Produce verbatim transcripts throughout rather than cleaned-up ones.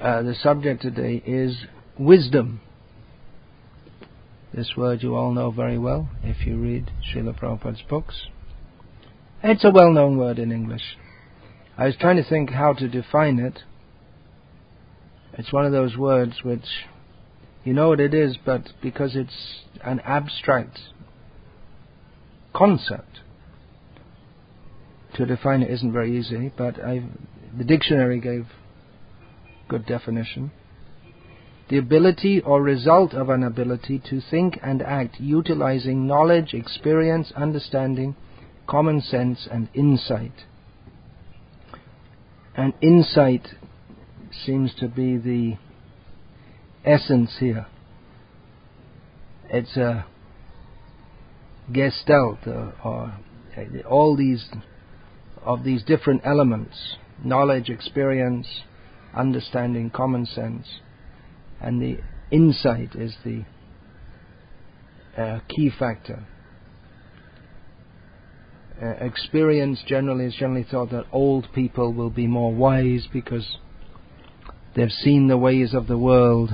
Uh, the subject today is wisdom. This word you all know very well if you read Srila Prabhupada's books. It's a well-known word in English. I was trying to think how to define it. It's one of those words which you know what it is, but because it's an abstract concept, to define it isn't very easy, but I've, the dictionary gave good definition. The ability or result of an ability to think and act utilizing knowledge, experience, understanding, common sense and insight. And insight seems to be the essence here. It's a gestalt, uh, or all these of these different elements: knowledge, experience, understanding, common sense, and the insight is the uh, key factor. Uh, experience generally is generally thought that old people will be more wise because they've seen the ways of the world.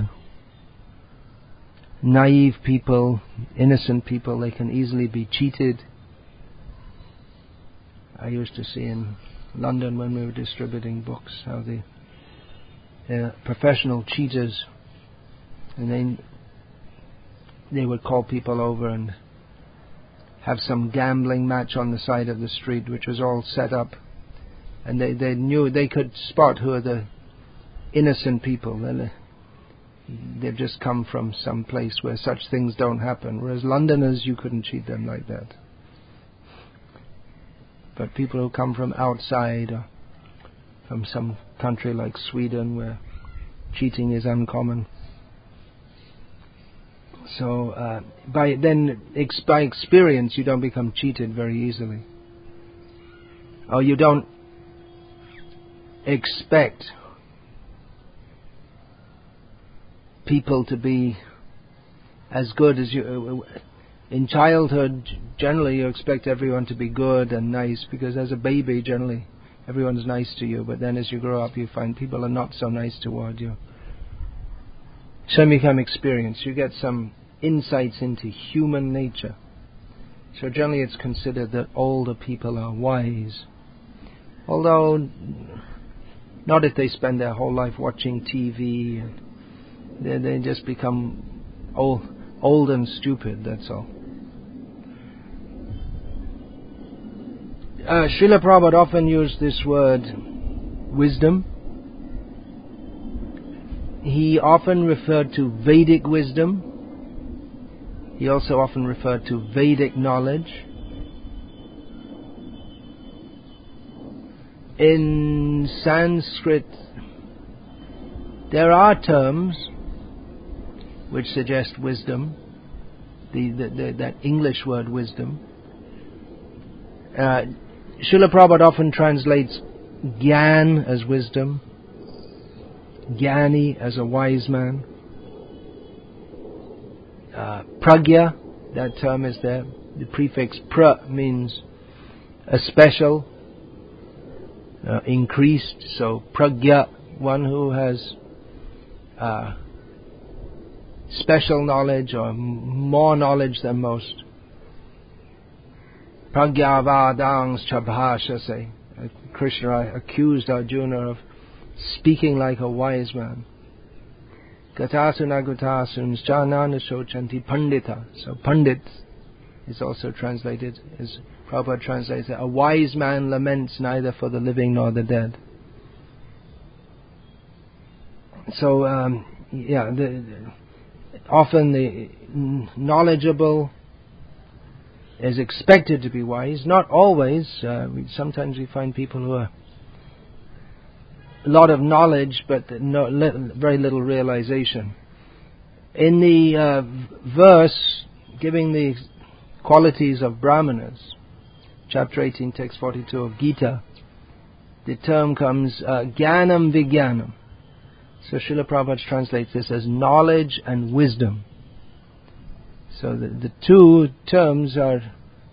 Naive people, innocent people, they can easily be cheated. I used to see in London when we were distributing books how the uh, professional cheaters, and they they would call people over and have some gambling match on the side of the street, which was all set up, and they, they knew they could spot who are the innocent people. They've just come from some place where such things don't happen, whereas Londoners, you couldn't cheat them like that. But people who come from outside, or from some country like Sweden where cheating is uncommon, so uh, by then ex- by experience you don't become cheated very easily, or you don't expect people to be as good as you. In childhood, generally you expect everyone to be good and nice, because as a baby generally everyone's nice to you, but then as you grow up you find people are not so nice toward you. So you become experienced, you get some insights into human nature. So generally it's considered that older people are wise, although not if they spend their whole life watching T V and they, they just become old, old and stupid, that's all. Uh, Srila Prabhupada often used this word wisdom. He often referred to Vedic wisdom. He also often referred to Vedic knowledge. In Sanskrit, there are terms which suggest wisdom, the, the, the that English word wisdom. Uh, Srila Prabhupada often translates Gyan as wisdom, Gyani as a wise man. Uh, pragya, that term is there. The prefix pra means a special, uh, increased. So pragya, one who has uh, special knowledge or more knowledge than most. Pragyavadang chabhashase. Krishna accused Arjuna of speaking like a wise man. Gatasuna gutasun janana shochanti pandita. So pandit is also translated, as Prabhupada translates it, a wise man laments neither for the living nor the dead. So, um, yeah, the, the, often the knowledgeable is expected to be wise. Not always. Uh, we, sometimes we find people who are a lot of knowledge, but no, li- very little realization. In the uh, verse giving the qualities of Brahmanas, chapter eighteen, text forty-two of Gita, the term comes uh, Jnanam Vijnanam. So Srila Prabhupada translates this as knowledge and wisdom. So the, the two terms are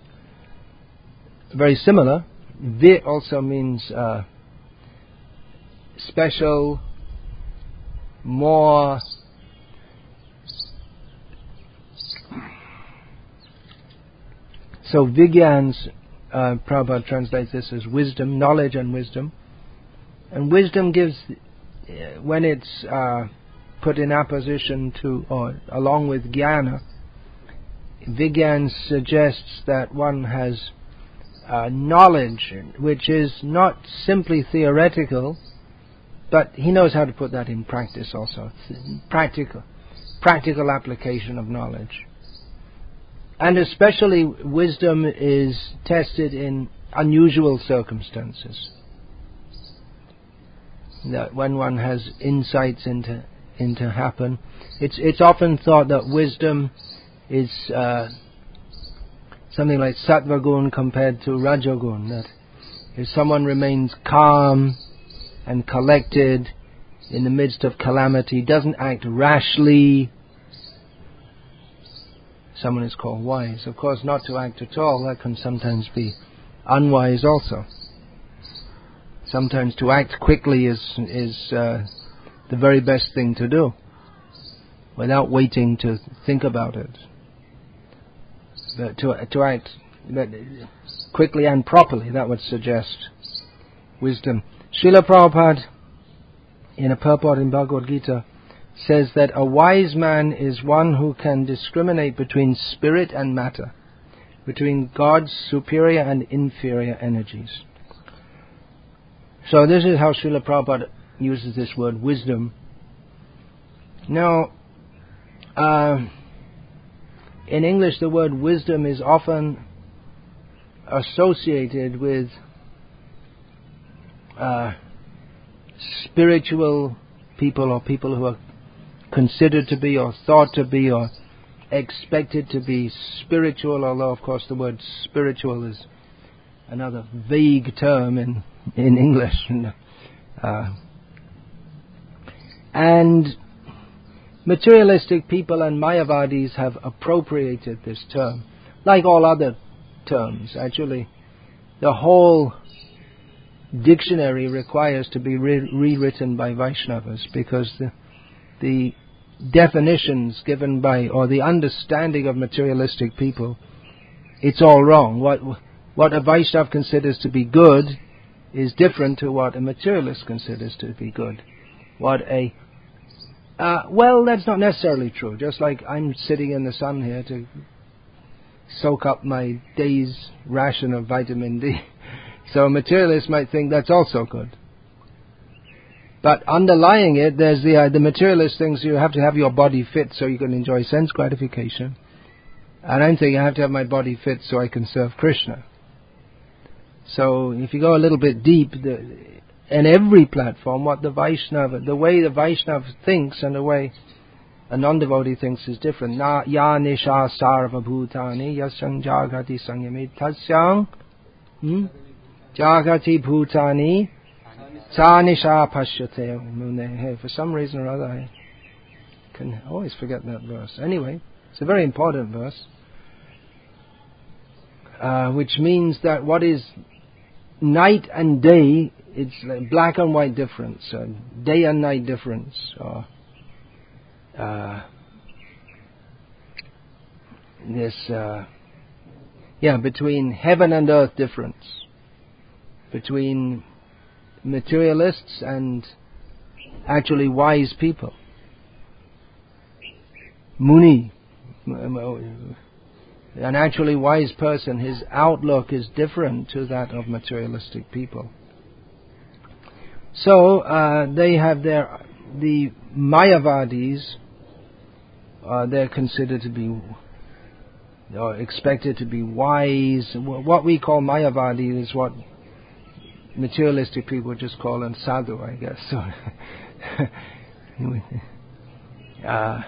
very similar. Vi also means uh, special, more so Vigyan's uh, Prabhupada translates this as wisdom, knowledge and wisdom. And wisdom gives, uh, when it's uh, put in opposition to, or along with jnana, Vigyan suggests that one has uh, knowledge which is not simply theoretical, but he knows how to put that in practice also. Practical, practical application of knowledge. And especially wisdom is tested in unusual circumstances. That when one has insights into into happen, it's it's often thought that wisdom is uh, something like sattva gun compared to rajagun. That if someone remains calm and collected in the midst of calamity, doesn't act rashly, someone is called wise. Of course, not to act at all, that can sometimes be unwise also. Sometimes to act quickly is is uh, the very best thing to do, without waiting to think about it. But to to act quickly and properly, that would suggest wisdom. Srila Prabhupada, in a purport in Bhagavad Gita, says that a wise man is one who can discriminate between spirit and matter, between God's superior and inferior energies. So this is how Srila Prabhupada uses this word wisdom. Now, uh, in English the word wisdom is often associated with uh, spiritual people, or people who are considered to be, or thought to be, or expected to be spiritual, although of course the word spiritual is another vague term in, in English. Uh, and materialistic people and Mayavadis have appropriated this term, like all other terms. Actually, the whole dictionary requires to be re- rewritten by Vaishnavas, because the the definitions given by, or the understanding of materialistic people, it's all wrong. What what a Vaishnava considers to be good is different to what a materialist considers to be good. What a uh, well, that's not necessarily true. Just like I'm sitting in the sun here to soak up my day's ration of vitamin D, so a materialist might think that's also good. But underlying it, there's the uh, the materialist thinks you have to have your body fit so you can enjoy sense gratification. And I'm thinking I have to have my body fit so I can serve Krishna. So if you go a little bit deep, the, in every platform, what the Vaishnava, the way the Vaishnava thinks and the way a non-devotee thinks is different. Na ya nisha sarva bhutani yasang jagati sangyami tasyang jagati bhutani sa nisha pashyate mune. Hey, for some reason or other, I can always forget that verse. Anyway, it's a very important verse, uh, which means that what is night and day, it's like black and white difference, uh, day and night difference, or uh, this, uh, yeah, between heaven and earth difference, between materialists and actually wise people. Muni, an actually wise person, his outlook is different to that of materialistic people. So uh, they have their, the Mayavadis, uh, they're considered to be, or expected to be wise. What we call Mayavadi is what materialistic people just call them sadhu, I guess. So, uh,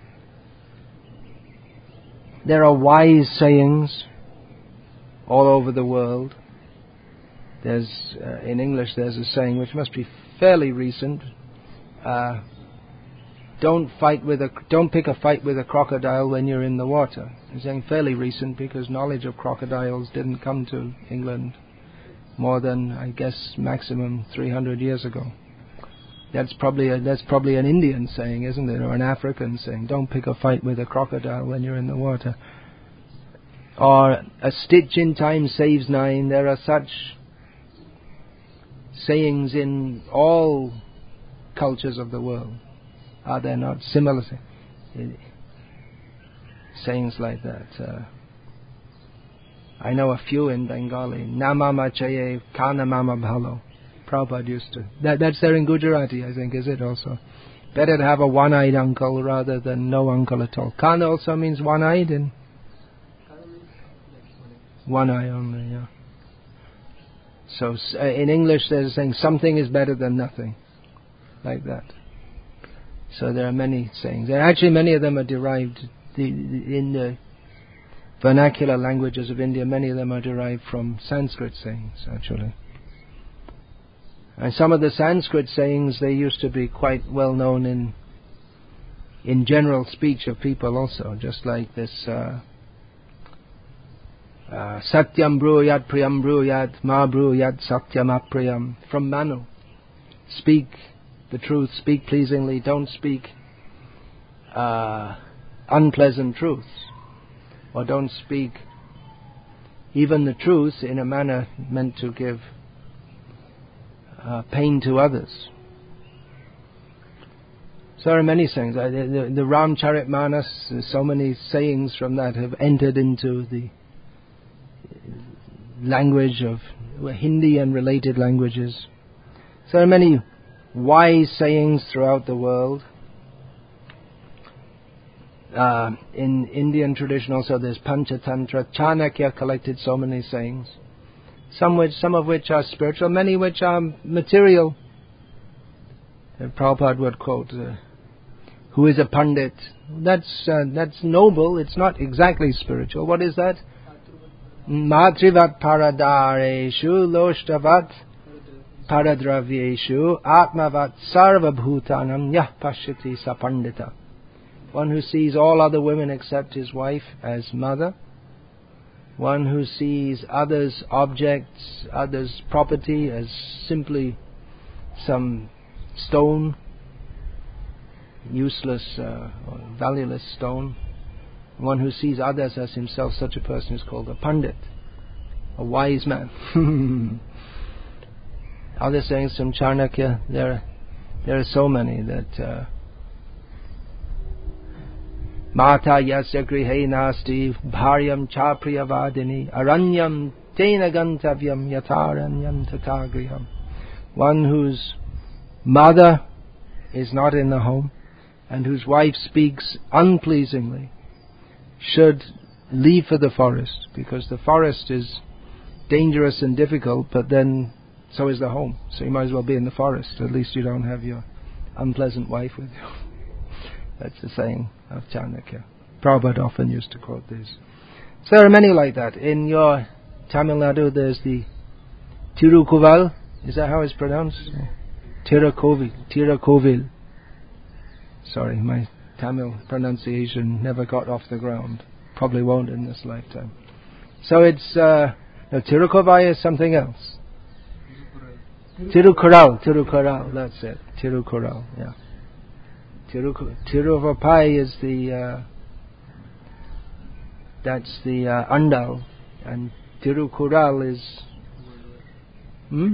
there are wise sayings all over the world. There's uh, in English there's a saying which must be fairly recent. Uh, don't fight with a don't pick a fight with a crocodile when you're in the water. It's saying fairly recent because knowledge of crocodiles didn't come to England more than, I guess, maximum three hundred years ago. That's probably a, that's probably an Indian saying, isn't it, or an African saying? Don't pick a fight with a crocodile when you're in the water. Or a stitch in time saves nine. There are such sayings in all cultures of the world. Are there not similar sayings like that? Uh, I know a few in Bengali. Namama chaye kana mama bhalo. Prabhupada used to. That, that's there in Gujarati, I think, is it also? Better to have a one-eyed uncle rather than no uncle at all. Kana also means one-eyed in one eye only, yeah. So uh, in English there's a saying, something is better than nothing. Like that. So there are many sayings. And actually many of them are derived the, the, in the vernacular languages of India. Many of them are derived from Sanskrit sayings, actually. And some of the Sanskrit sayings, they used to be quite well known in in general speech of people also. Just like this uh, uh, Satyam bruyat priyam bruyat ma bruyat satyam apriyam, from Manu. Speak the truth, speak pleasingly, don't speak uh, unpleasant truths, or don't speak even the truth in a manner meant to give uh, pain to others. So there are many sayings. Uh, the, the, the Ramcharitmanas, so many sayings from that have entered into the language of Hindi and related languages. So there are many wise sayings throughout the world. Uh, in Indian tradition also there's Panchatantra. Chanakya collected so many sayings. Some which, some of which are spiritual, many which are material. Uh, Prabhupada would quote, uh, who is a Pandit? That's uh, that's noble, it's not exactly spiritual. What is that? Matrivat paradareshu loshtavat paradravyeshu atmavat sarvabhutanam yah pashyati sapandita. One who sees all other women except his wife as mother. One who sees others' objects, others' property as simply some stone, useless uh, or valueless stone. One who sees others as himself, such a person is called a Pandit, a wise man. Other sayings from Chanakya, there, there are so many that uh, Mata yasya grihe nasti bharyam cha priyavadini aranyam tena gantavyam yataranyam tatagriham. One whose mother is not in the home and whose wife speaks unpleasingly should leave for the forest, because the forest is dangerous and difficult, but then so is the home. So you might as well be in the forest. At least you don't have your unpleasant wife with you. That's the saying of Chanakya. Prabhupada often used to quote this. So there are many like that. In your Tamil Nadu there's the Tirukuval. Is that how it's pronounced? Tirukovil. Tirukovil. Sorry, my Tamil pronunciation never got off the ground. Probably won't in this lifetime. So it's uh, no, Tirukovai is something else. Tirukural, Tirukural, that's it. Tirukural, yeah. Tiru Tiruvapai is the uh, that's the uh, Andal, and Tirukural is hmm?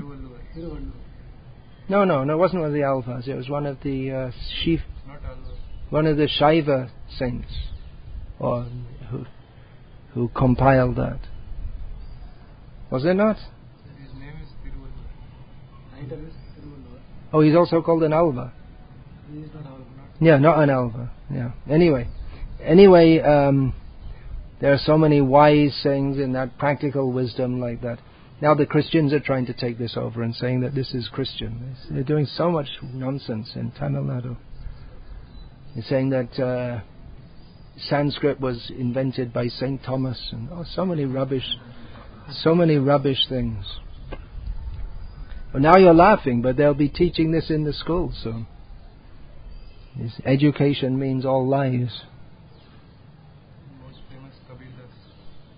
No, no, no, it wasn't one of the Alvas. It was one of the uh, Shif, one of the Shaiva saints, or who who compiled that. Was it not? His name is Tiruvalluvar. Title is Tiruvalluvar. Oh, he's also called an Alva. He is not Alva. Yeah, not an Alva. Yeah. Anyway, anyway, um, there are so many wise sayings in that, practical wisdom like that. Now the Christians are trying to take this over and saying that this is Christian. They're doing so much nonsense in Tamil Nadu. They're saying that uh, Sanskrit was invented by Saint Thomas, and oh, so many rubbish, so many rubbish things. Well, now you're laughing, but they'll be teaching this in the schools soon. This education means all lies. Most famous Kabir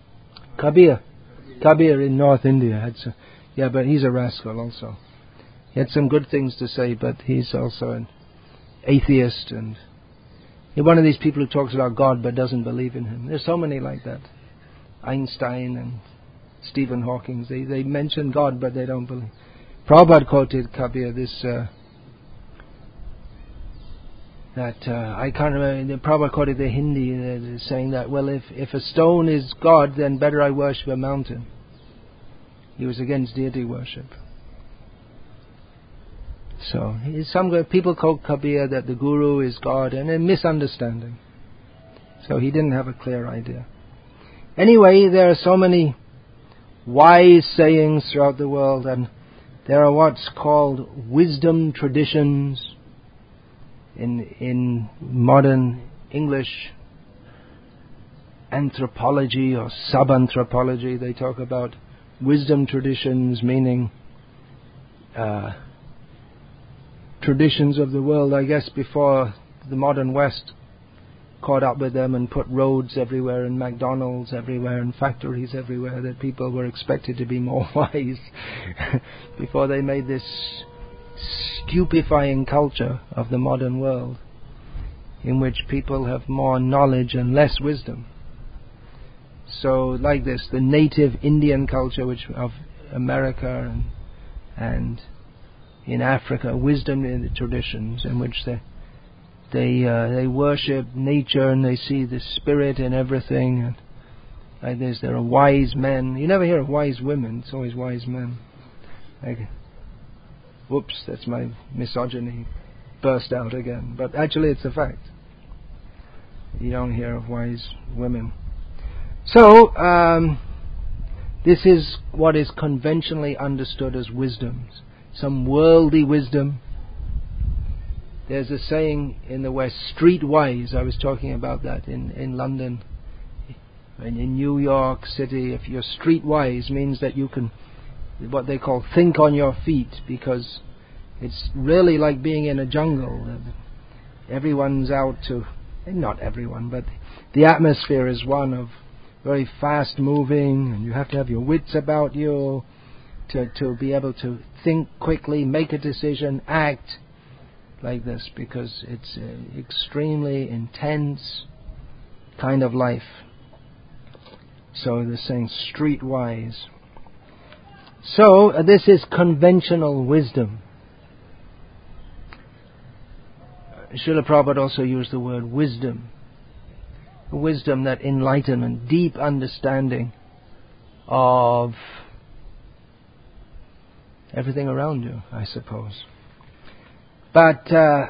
Das. Kabir. Kabir in North India. Had so, yeah, but he's a rascal also. He had some good things to say, but he's also an atheist, and he's one of these people who talks about God but doesn't believe in Him. There's so many like that. Einstein and Stephen Hawking, they, they mention God but they don't believe. Prabhupada quoted Kabir, this, uh, that, uh, I can't remember, Prabhupada quoted the Hindi, uh, saying that, well, if, if a stone is God, then better I worship a mountain. He was against deity worship. So, some people quote Kabir that the Guru is God, and a misunderstanding. So he didn't have a clear idea. Anyway, there are so many wise sayings throughout the world, and there are what's called wisdom traditions in in modern English anthropology or sub-anthropology. They talk about wisdom traditions, meaning uh, traditions of the world, I guess, before the modern West caught up with them and put roads everywhere and McDonald's everywhere and factories everywhere, that people were expected to be more wise before they made this stupefying culture of the modern world in which people have more knowledge and less wisdom. So like this, the native Indian culture which of America and, and in Africa, wisdom in the traditions in which they They uh, they worship nature and they see the spirit in everything. And like this, there are wise men. You never hear of wise women. It's always wise men. Like, whoops, that's my misogyny burst out again. But actually, it's a fact. You don't hear of wise women. So um, this is what is conventionally understood as wisdom. Some worldly wisdom. There's a saying in the West, streetwise. I was talking about that in, in London and in New York City. If you're streetwise, means that you can, what they call, think on your feet, because it's really like being in a jungle. Everyone's out to, not everyone, but the atmosphere is one of very fast moving, and you have to have your wits about you to, to be able to think quickly, make a decision, act like this, because it's an extremely intense kind of life. So they're saying streetwise. So uh, this is conventional wisdom. Srila Prabhupada also used the word wisdom. Wisdom, that enlightenment, deep understanding of everything around you, I suppose. But uh,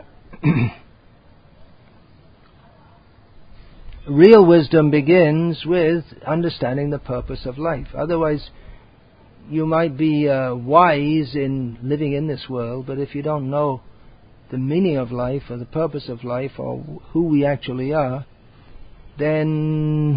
real wisdom begins with understanding the purpose of life. Otherwise, you might be uh, wise in living in this world, but if you don't know the meaning of life or the purpose of life or who we actually are, then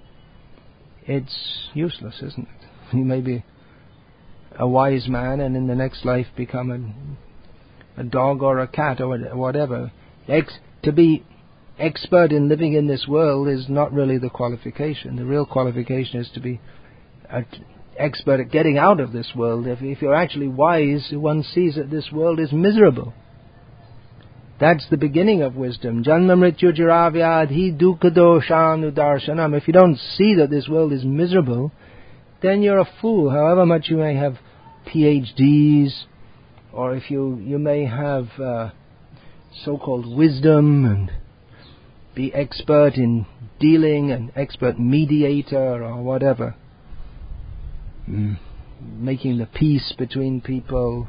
it's useless, isn't it? You may be a wise man and in the next life become a a dog or a cat or whatever. Ex- to be expert in living in this world is not really the qualification. The real qualification is to be an expert at getting out of this world. If, if you're actually wise, one sees that this world is miserable. That's the beginning of wisdom. Janma mrityu jara vyadhi dukkha doshanu darshanam. If you don't see that this world is miserable, then you're a fool. However much you may have P H Ds, or if you, you may have uh, so-called wisdom and be expert in dealing, an expert mediator or whatever, mm. making the peace between people.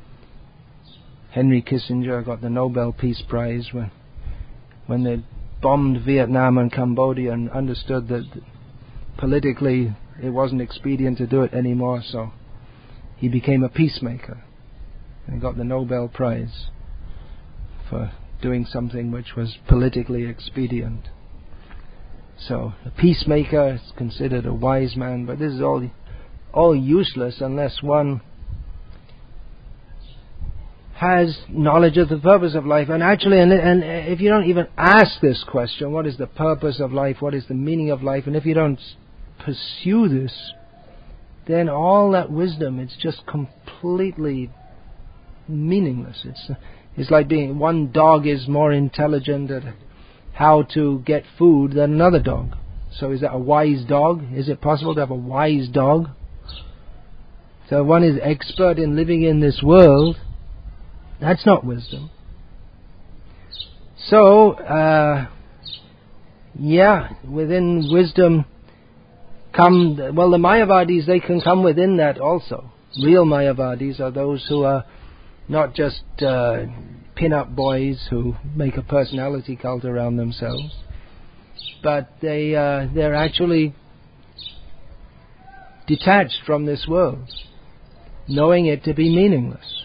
Henry Kissinger got the Nobel Peace Prize when, when they bombed Vietnam and Cambodia and understood that politically it wasn't expedient to do it anymore, so he became a peacemaker. And got the Nobel Prize for doing something which was politically expedient. So a peacemaker is considered a wise man, but this is all all useless unless one has knowledge of the purpose of life. And actually, and, and if you don't even ask this question, what is the purpose of life, what is the meaning of life, and if you don't pursue this, then all that wisdom, it's just completely meaningless. It's it's like being one dog is more intelligent at how to get food than another dog. So is that a wise dog? Is it possible to have a wise dog? So one is expert in living in this world. That's not wisdom. So, uh, yeah, within wisdom come, well, the Mayavadis, they can come within that also. Real Mayavadis are those who are not just uh, pin-up boys who make a personality cult around themselves, but they, uh, they're actually detached from this world, knowing it to be meaningless.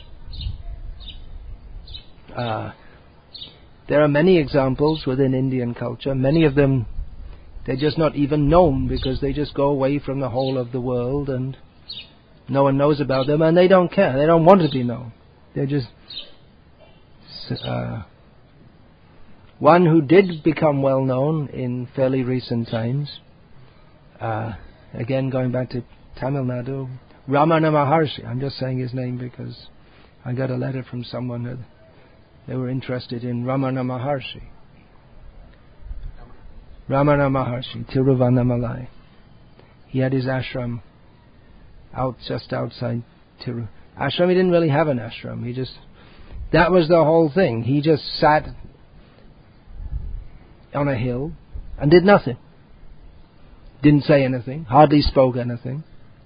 Uh, there are many examples within Indian culture. Many of them, they're just not even known because they just go away from the whole of the world and no one knows about them, and they don't care. They don't want to be known. They're just... Uh, one who did become well known in fairly recent times, uh, again going back to Tamil Nadu, Ramana Maharshi. I'm just saying his name because I got a letter from someone that they were interested in Ramana Maharshi. Ramana Maharshi, Tiruvannamalai. He had his ashram out just outside Tiru. Ashram, he didn't really have an ashram. He just, that was the whole thing. He just sat on a hill and did nothing. Didn't say anything, hardly spoke anything.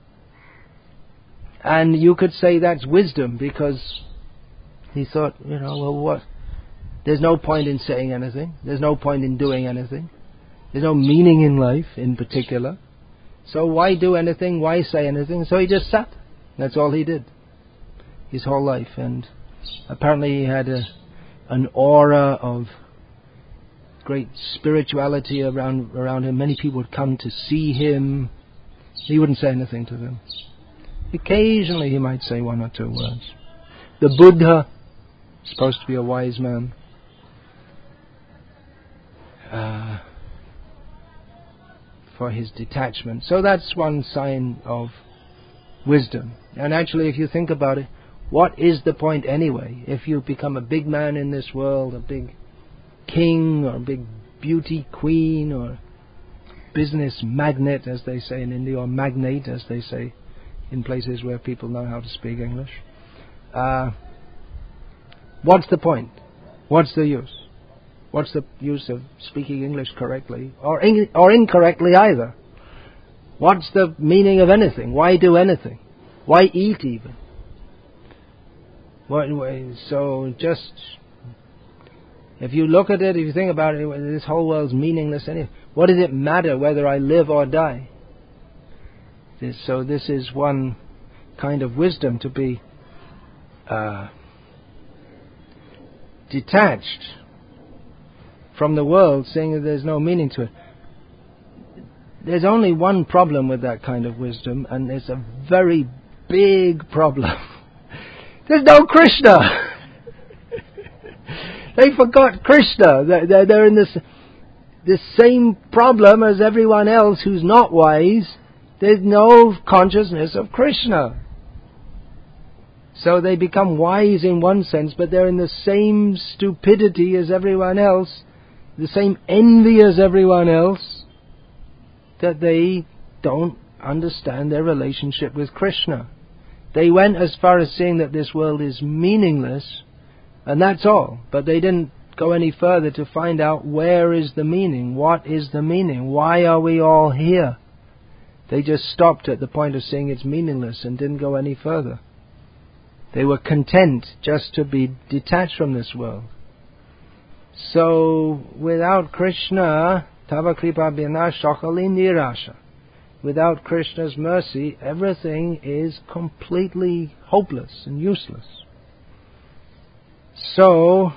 And you could say that's wisdom because he thought, you know, well, what? There's no point in saying anything. There's no point in doing anything. There's no meaning in life in particular. So why do anything? Why say anything? So he just sat. That's all he did his whole life. And apparently he had a, an aura of great spirituality around around him. Many people would come to see him. He wouldn't say anything to them. Occasionally he might say one or two words. The Buddha, supposed to be a wise man, uh, for his detachment. So that's one sign of wisdom. And actually, if you think about it, what is the point anyway? If you become a big man in this world, a big king or a big beauty queen or business magnate, as they say in India, or magnate, as they say in places where people know how to speak English, uh, what's the point? What's the use? What's the use of speaking English correctly or in, or incorrectly either? What's the meaning of anything? Why do anything? Why eat even? What, so just, if you look at it, if you think about it, this whole world's meaningless anyway. What does it matter whether I live or die? This, so this is one kind of wisdom, to be uh, detached from the world, saying that there's no meaning to it. There's only one problem with that kind of wisdom, and it's a very big problem. There's no Krishna. They forgot Krishna. They're, they're, they're in this this same problem as everyone else who's not wise. There's no consciousness of Krishna. So they become wise in one sense, but they're in the same stupidity as everyone else, the same envy as everyone else, that they don't understand their relationship with Krishna. They went as far as saying that this world is meaningless, and that's all. But they didn't go any further to find out where is the meaning, what is the meaning, why are we all here? They just stopped at the point of saying it's meaningless and didn't go any further. They were content just to be detached from this world. So, without Krishna, Tava Kripa Bina Shakali Nirasha. Without Krishna's mercy, everything is completely hopeless and useless. So,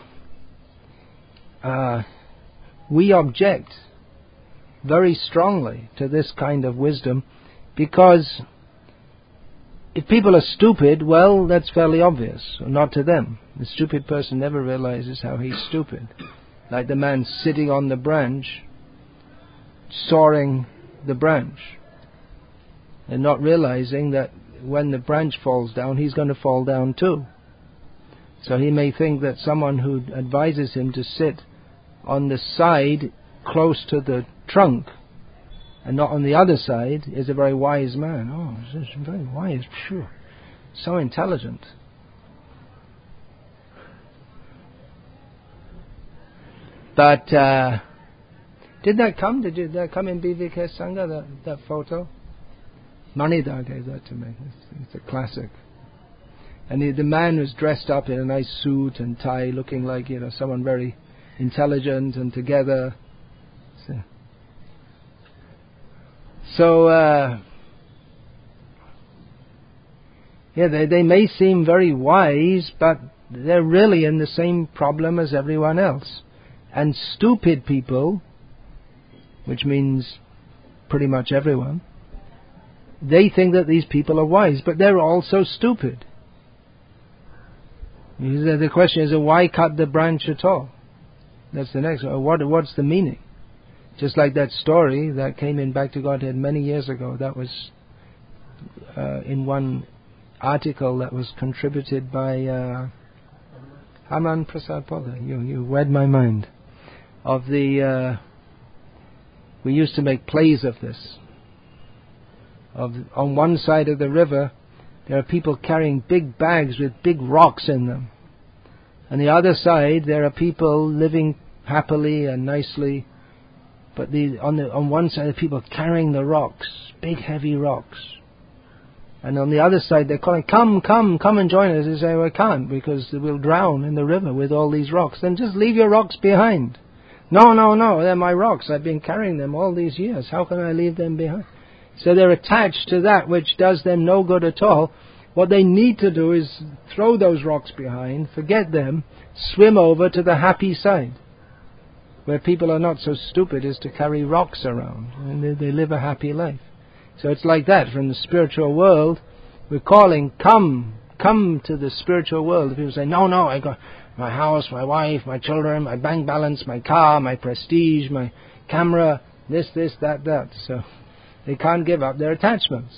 uh, we object very strongly to this kind of wisdom, because if people are stupid, well, that's fairly obvious. Not to them. The stupid person never realizes how he's stupid. Like the man sitting on the branch, sawing the branch, and not realizing that when the branch falls down, he's going to fall down too. So he may think that someone who advises him to sit on the side close to the trunk and not on the other side is a very wise man. Oh, this is very wise, sure. So intelligent. But uh, did that come? Did, you, did that come in B V K Sangha, that, that photo? Manidhar gave that to me. It's, it's a classic. And the, the man was dressed up in a nice suit and tie, looking like, you know, someone very intelligent and together. So, so uh, yeah, they, they may seem very wise, but they're really in the same problem as everyone else. And stupid people, which means pretty much everyone, they think that these people are wise, but they're also stupid. The question is, why cut the branch at all? That's the next one. What, what's the meaning? Just like that story that came in Back to Godhead many years ago, that was uh, in one article that was contributed by uh, Haman Prasad Poddar. You, you read my mind. Of the, uh, we used to make plays of this. Of on one side of the river, there are people carrying big bags with big rocks in them. On the other side, there are people living happily and nicely, but the, on the on one side, the people carrying the rocks, big heavy rocks. And on the other side, they're calling, come, come, come and join us. They say, well, I can't, because we'll drown in the river with all these rocks. Then just leave your rocks behind. No, no, no, they're my rocks. I've been carrying them all these years. How can I leave them behind? So they're attached to that which does them no good at all. What they need to do is throw those rocks behind, forget them, swim over to the happy side, where people are not so stupid as to carry rocks around, and they, they live a happy life. So it's like that from the spiritual world. We're calling, come, come to the spiritual world. People say, no, no, I got my house, my wife, my children, my bank balance, my car, my prestige, my camera, this, this, that, that. So they can't give up their attachments.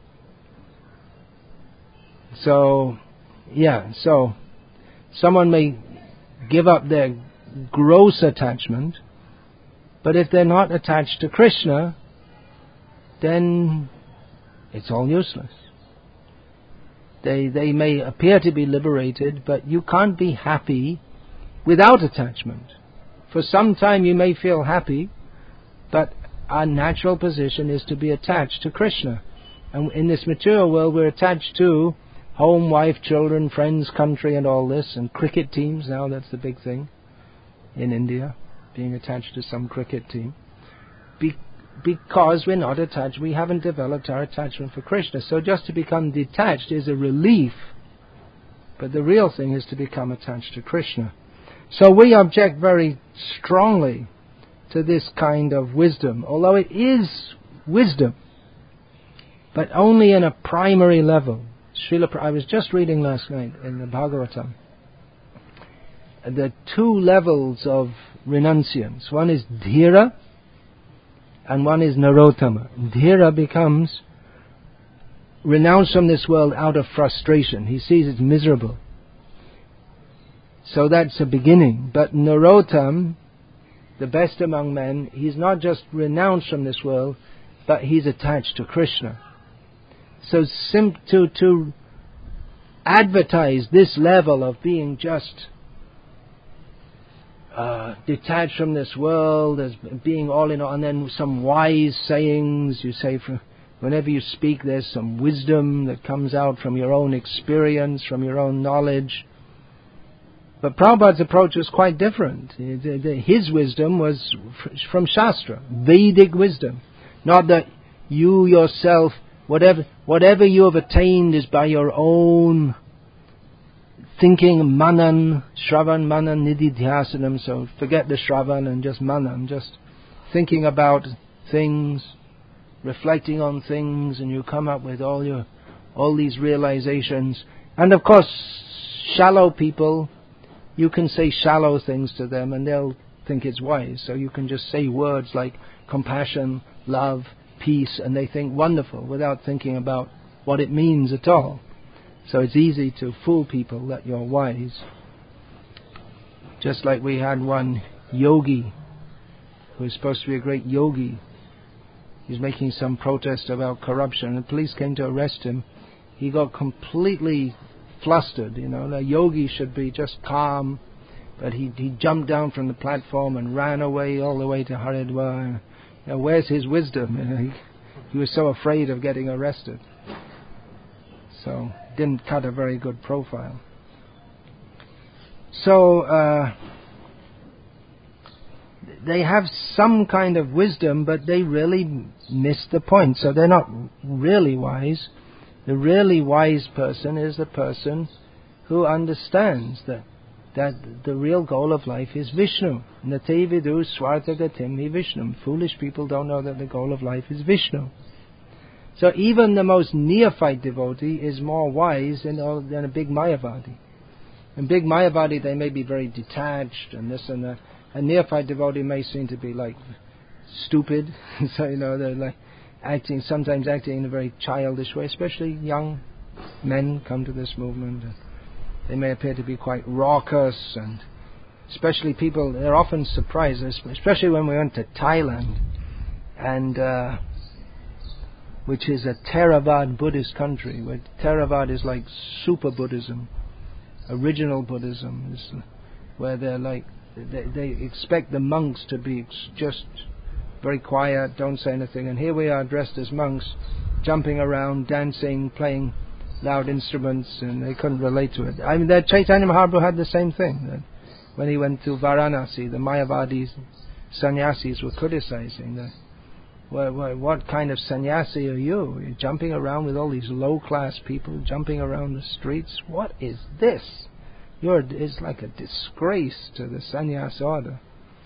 So, yeah, so someone may give up their gross attachment, but if they're not attached to Krishna, then it's all useless. They they may appear to be liberated, but you can't be happy without attachment. For some time you may feel happy, but our natural position is to be attached to Krishna. And in this material world we're attached to home, wife, children, friends, country and all this, and cricket teams. Now that's the big thing in India, being attached to some cricket team. Be- because we're not attached, we haven't developed our attachment for Krishna. So just to become detached is a relief, but the real thing is to become attached to Krishna. So we object very strongly to this kind of wisdom, although it is wisdom, but only in a primary level. Srila, I was just reading last night in the Bhagavatam the two levels of renunciance. One is dhira and one is narottama. Dhira becomes renounced from this world out of frustration. He sees it's miserable. So that's a beginning. But Narottam, the best among men, he's not just renounced from this world, but he's attached to Krishna. So sim- to, to advertise this level of being just uh, detached from this world as being all in all, and then some wise sayings, you say, for, whenever you speak there's some wisdom that comes out from your own experience, from your own knowledge. But Prabhupada's approach was quite different. His wisdom was from Shastra, Vedic wisdom. Not that you yourself, whatever whatever you have attained is by your own thinking, manan, shravan, manan, nididhyasanam. So forget the shravan and just manan, just thinking about things, reflecting on things, and you come up with all your all these realizations. And of course, shallow people, you can say shallow things to them and they'll think it's wise. So you can just say words like compassion, love, peace, and they think wonderful without thinking about what it means at all. So it's easy to fool people that you're wise. Just like we had one yogi who was supposed to be a great yogi. He was making some protest about corruption. The police came to arrest him. He got completely flustered. You know, the yogi should be just calm, but he he jumped down from the platform and ran away all the way to Haridwar. You know, where's his wisdom? You know, he, he was so afraid of getting arrested. So didn't cut a very good profile. So uh, they have some kind of wisdom, but they really miss the point. So they're not really wise. The really wise person is the person who understands that that the real goal of life is Vishnu. Nate vidu swarthagatim hi Vishnu. Foolish people don't know that the goal of life is Vishnu. So even the most neophyte devotee is more wise than, than a big Mayavadi. In big Mayavadi they may be very detached and this and that. A neophyte devotee may seem to be like stupid. So you know they're like acting, sometimes acting in a very childish way. Especially young men come to this movement. They may appear to be quite raucous, and especially people, they're often surprised, especially when we went to Thailand, and uh, which is a Theravada Buddhist country, where Theravada is like super Buddhism, original Buddhism, is where they're like, they, they expect the monks to be just very quiet, don't say anything, and here we are dressed as monks, jumping around, dancing, playing loud instruments, and they couldn't relate to it. I mean, that Chaitanya Mahaprabhu had the same thing. That when he went to Varanasi, the Mayavadis, sannyasis were criticizing that. Well, well, what kind of sannyasi are you? You're jumping around with all these low-class people, jumping around the streets. What is this? You're, it's like a disgrace to the sannyas order.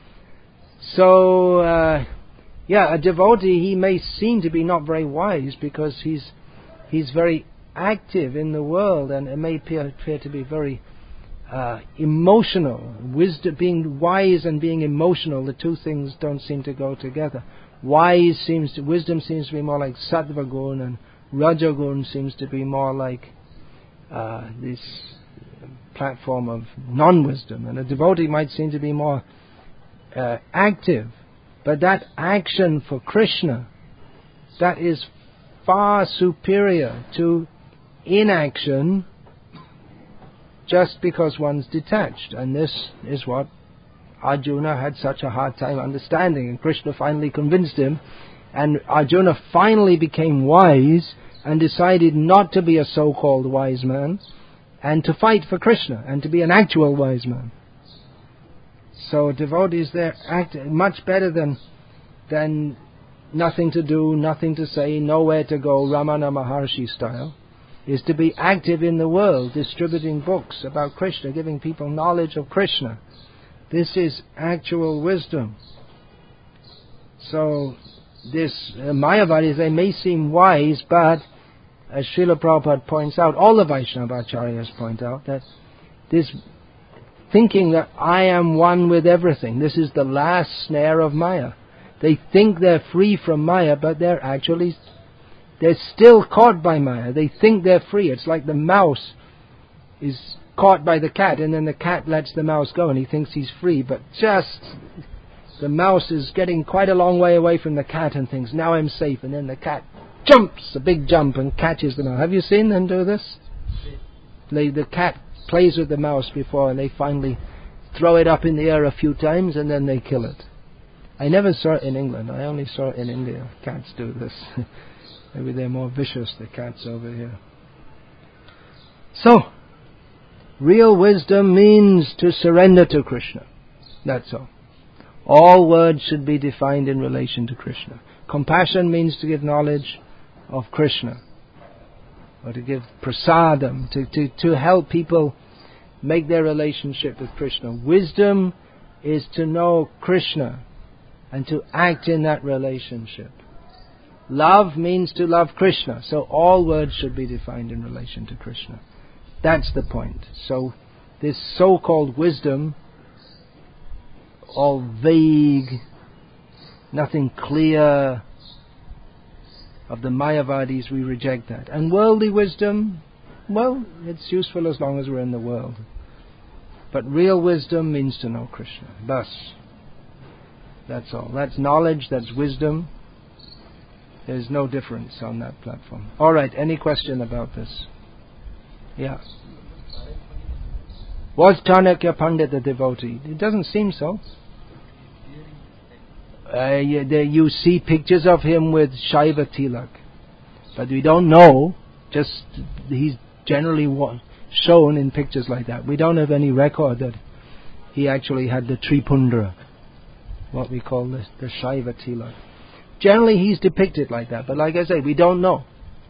So, uh, yeah, a devotee, he may seem to be not very wise because he's he's very active in the world, and it may appear, appear to be very uh, emotional. Wisdom, being wise and being emotional, the two things don't seem to go together. Wise seems to, wisdom seems to be more like sattva gun, and rajagun seems to be more like uh, this platform of non-wisdom. And a devotee might seem to be more uh, active, but that action for Krishna, that is far superior to inaction just because one's detached. And this is what Arjuna had such a hard time understanding, and Krishna finally convinced him, and Arjuna finally became wise and decided not to be a so-called wise man and to fight for Krishna and to be an actual wise man. So devotees there act much better than than nothing to do, nothing to say, nowhere to go, Ramana Maharshi style, is to be active in the world, distributing books about Krishna, giving people knowledge of Krishna. This is actual wisdom. So, this uh, Mayavadis, they may seem wise, but as Srila Prabhupada points out, all the Vaishnavacharyas point out, that this thinking that I am one with everything, this is the last snare of Maya. They think they're free from Maya, but they're actually, they're still caught by Maya. They think they're free. It's like the mouse is caught by the cat, and then the cat lets the mouse go, and he thinks he's free, but just, the mouse is getting quite a long way away from the cat and thinks, now I'm safe, and then the cat jumps, a big jump, and catches the mouse. Have you seen them do this? They, the cat plays with the mouse before, and they finally throw it up in the air a few times, and then they kill it. I never saw it in England. I only saw it in India. Cats do this. Maybe they're more vicious, the cats over here. So, real wisdom means to surrender to Krishna. That's all. All words should be defined in relation to Krishna. Compassion means to give knowledge of Krishna, or to give prasadam, to, to, to help people make their relationship with Krishna. Wisdom is to know Krishna and to act in that relationship. Love means to love Krishna, so all words should be defined in relation to Krishna. That's the point. So this so-called wisdom, all vague, nothing clear, of the Mayavadis, we reject that. And worldly wisdom, well, it's useful as long as we're in the world. But real wisdom means to know Krishna. Bas. That's all. That's knowledge, that's wisdom. There's no difference on that platform. Alright, any question about this? Yeah. Was Chanakya Pandit a devotee? It doesn't seem so. Uh, you, there, you see pictures of him with Shaiva Tilak. But we don't know, just he's generally shown in pictures like that. We don't have any record that he actually had the Tripundra, what we call the, the Shaiva Tilak. Generally he's depicted like that, but like I say, we don't know.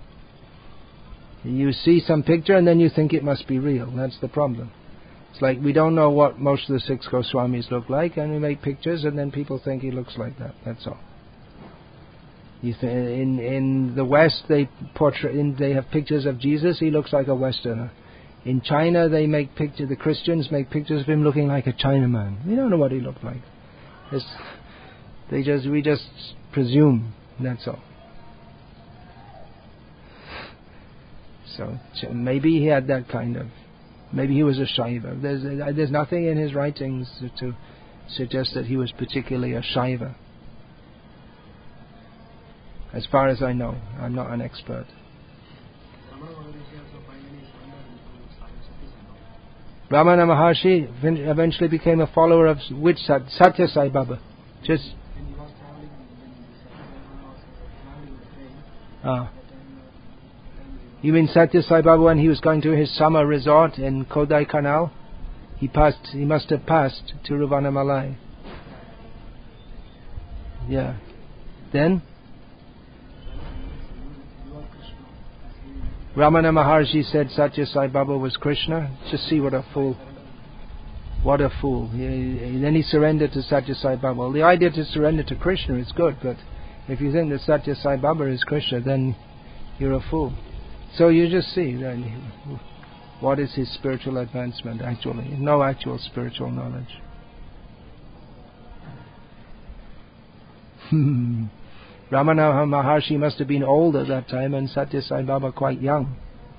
You see some picture and then you think it must be real. That's the problem. It's like we don't know what most of the six Goswamis look like, and we make pictures and then people think he looks like that. That's all. You th- in in the West they portray in, they have pictures of Jesus. He looks like a Westerner. In China they make picture. The Christians make pictures of him looking like a Chinaman. We don't know what he looked like. It's, they just we just presume. That's all. So maybe he had that kind of. Maybe he was a Shaiva. There's there's nothing in his writings to suggest that he was particularly a Shaiva. As far as I know, I'm not an expert. Ramana Maharshi eventually became a follower of which Sat, Satya Sai Baba. Just ah. You mean Satya Sai Baba when he was going to his summer resort in Kodai Canal? He passed. He must have passed Tiruvannamalai. Yeah. Then Ramana Maharshi said Satya Sai Baba was Krishna. Just see what a fool. What a fool. He, he, then he surrendered to Satya Sai Baba. Well, the idea to surrender to Krishna is good, but if you think that Satya Sai Baba is Krishna, then you're a fool. So you just see then what is his spiritual advancement actually. No actual spiritual knowledge. Ramana Maharshi must have been old at that time and Satya Sai Baba quite young.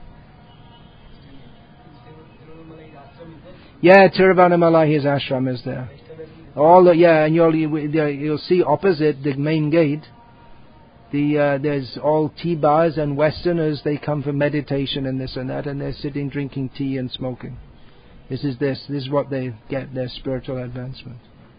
Yeah, Tiruvannamalai, his ashram is there. All the, yeah, and you'll you'll see opposite the main gate. The uh, there's all tea bars and Westerners. They come for meditation and this and that, and they're sitting drinking tea and smoking. This is this. This is what they get their spiritual advancement.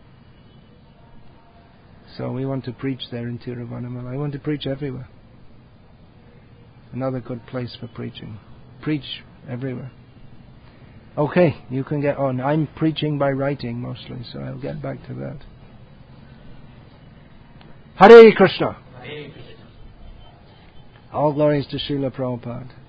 So we want to preach there in Tiruvannamalai. I want to preach everywhere. Another good place for preaching. Preach everywhere. Okay, you can get on. I'm preaching by writing mostly, so I'll get back to that. Hare Krishna. All glories to Srila Prabhupada.